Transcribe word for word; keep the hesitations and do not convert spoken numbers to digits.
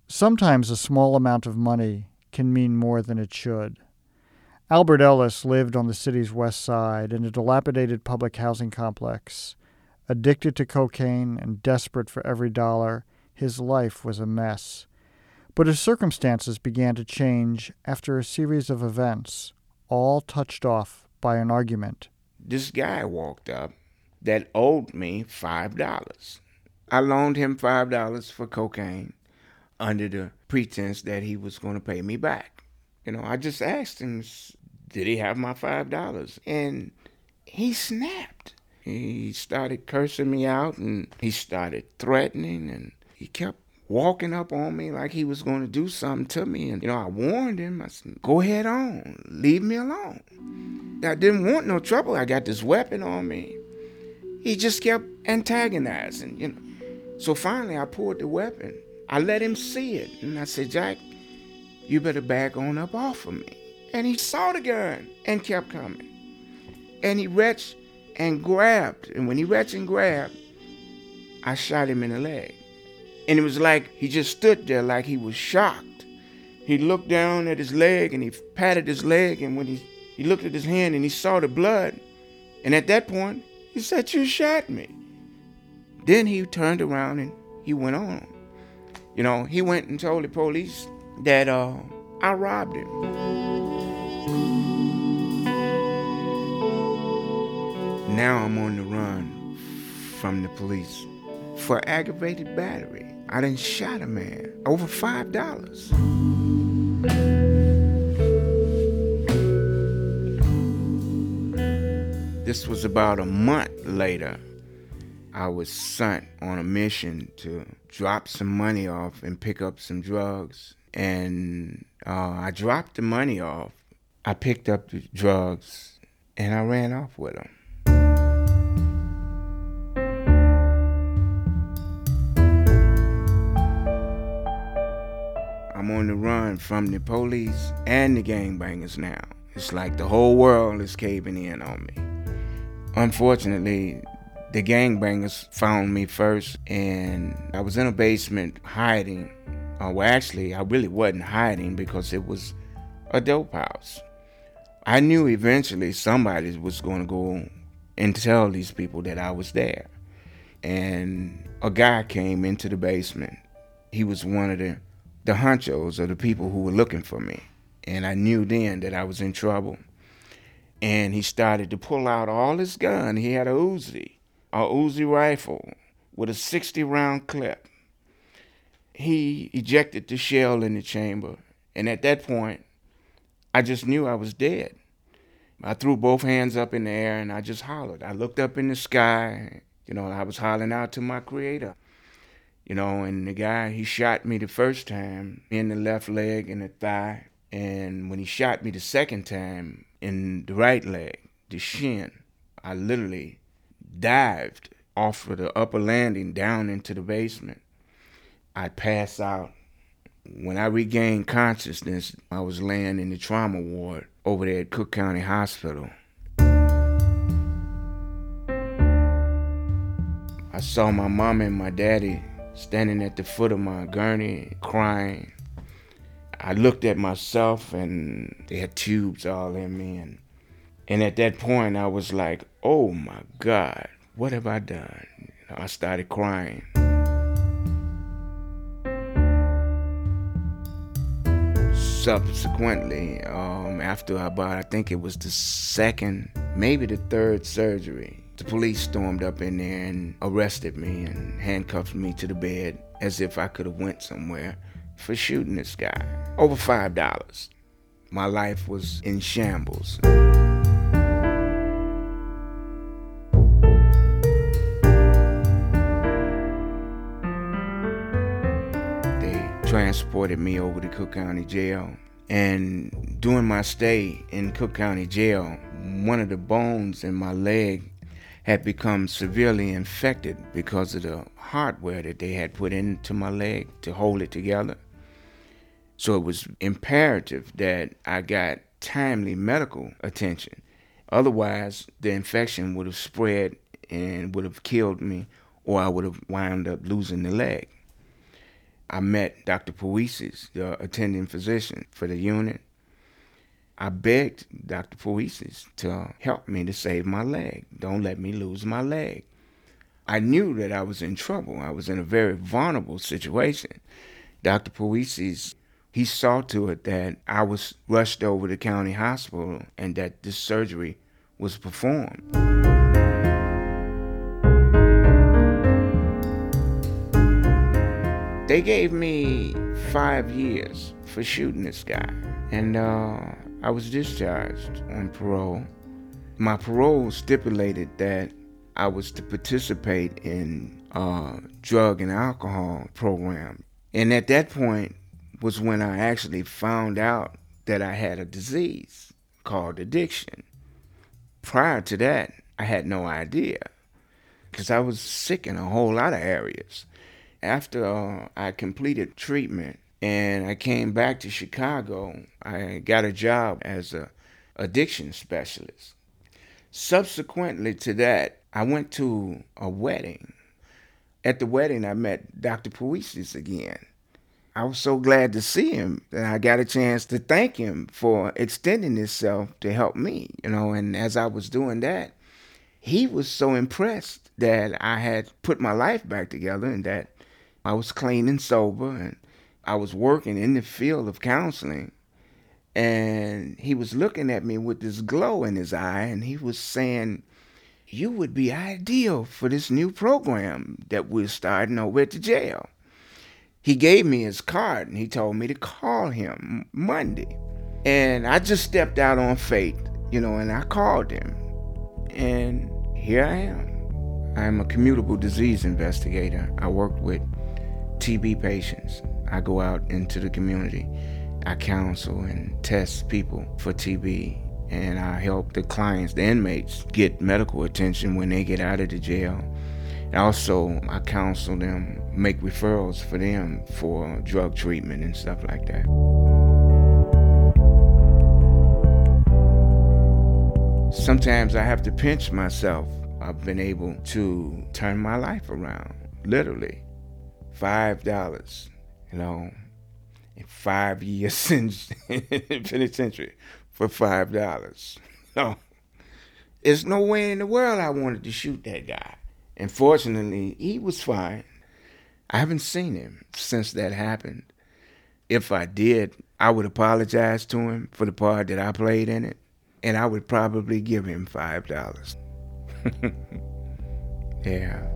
Sometimes a small amount of money can mean more than it should. Albert Ellis lived on the city's west side in a dilapidated public housing complex. Addicted to cocaine and desperate for every dollar, his life was a mess. But his circumstances began to change after a series of events, all touched off by an argument. This guy walked up that owed me five dollars. I loaned him five dollars for cocaine under the pretense that he was going to pay me back. You know, I just asked him, did he have my five dollars? And he snapped. He started cursing me out, and he started threatening, and he kept walking up on me like he was going to do something to me. And, you know, I warned him. I said, go ahead on. Leave me alone. I didn't want no trouble. I got this weapon on me. He just kept antagonizing, you know. So finally, I pulled the weapon. I let him see it. And I said, Jack, you better back on up off of me. And he saw the gun and kept coming. And he reached and grabbed. And when he reached and grabbed, I shot him in the leg. And it was like he just stood there like he was shocked. He looked down at his leg and he patted his leg. And when he, he looked at his hand and he saw the blood. And at that point, he said, you shot me. Then he turned around and he went on. You know, he went and told the police that uh, I robbed him. Now I'm on the run from the police for aggravated battery. I done shot a man over five dollars. This was about a month later. I was sent on a mission to drop some money off and pick up some drugs. And uh, I dropped the money off. I picked up the drugs and I ran off with them. I'm on the run from the police and the gangbangers now. It's like the whole world is caving in on me. Unfortunately, the gangbangers found me first, and I was in a basement hiding. Uh, well, actually, I really wasn't hiding because it was a dope house. I knew eventually somebody was going to go and tell these people that I was there. And a guy came into the basement. He was one of the, the honchos of the people who were looking for me. And I knew then that I was in trouble. And he started to pull out all his gun. He had a Uzi, a Uzi rifle with a sixty round clip. He ejected the shell in the chamber. And at that point, I just knew I was dead. I threw both hands up in the air and I just hollered. I looked up in the sky. You know, I was hollering out to my creator. You know, and the guy, he shot me the first time in the left leg and the thigh. And when he shot me the second time in the right leg, the shin, I literally dived off of the upper landing down into the basement. I passed out. When I regained consciousness, I was laying in the trauma ward over there at Cook County Hospital. I saw my mom and my daddy standing at the foot of my gurney crying. I looked at myself and they had tubes all in me. And, and at that point, I was like, oh my God, what have I done? You know, I started crying. Subsequently, um, after about, I think it was the second, maybe the third surgery, the police stormed up in there and arrested me and handcuffed me to the bed as if I could have went somewhere for shooting this guy. Over five dollars. My life was in shambles. They transported me over to Cook County Jail. And during my stay in Cook County Jail, one of the bones in my leg had become severely infected because of the hardware that they had put into my leg to hold it together. So it was imperative that I got timely medical attention. Otherwise, the infection would have spread and would have killed me, or I would have wound up losing the leg. I met Doctor Poesis, the attending physician for the unit. I begged Doctor Poesis to help me to save my leg. Don't let me lose my leg. I knew that I was in trouble. I was in a very vulnerable situation. Doctor Poesis, he saw to it that I was rushed over to county hospital and that this surgery was performed. They gave me five years for shooting this guy, and uh, I was discharged on parole. My parole stipulated that I was to participate in a drug and alcohol program. And at that point was when I actually found out that I had a disease called addiction. Prior to that, I had no idea because I was sick in a whole lot of areas. After uh, I completed treatment and I came back to Chicago, I got a job as a addiction specialist. Subsequently to that, I went to a wedding. At the wedding, I met Doctor Poesis again. I was so glad to see him that I got a chance to thank him for extending himself to help me, you know, and as I was doing that, he was so impressed that I had put my life back together and that I was clean and sober and I was working in the field of counseling. And he was looking at me with this glow in his eye and he was saying, "You would be ideal for this new program that we're starting over at the jail." He gave me his card and he told me to call him Monday. And I just stepped out on faith, you know, and I called him. And here I am. I'm a communicable disease investigator. I work with T B patients. I go out into the community. I counsel and test people for T B. And I help the clients, the inmates, get medical attention when they get out of the jail. And also, I counsel them, make referrals for them for drug treatment and stuff like that. Sometimes I have to pinch myself. I've been able to turn my life around, literally. Five dollars, you know, in five years in penitentiary for five dollars. No, there's no way in the world I wanted to shoot that guy. And fortunately, he was fine. I haven't seen him since that happened. If I did, I would apologize to him for the part that I played in it, and I would probably give him five dollars. Yeah.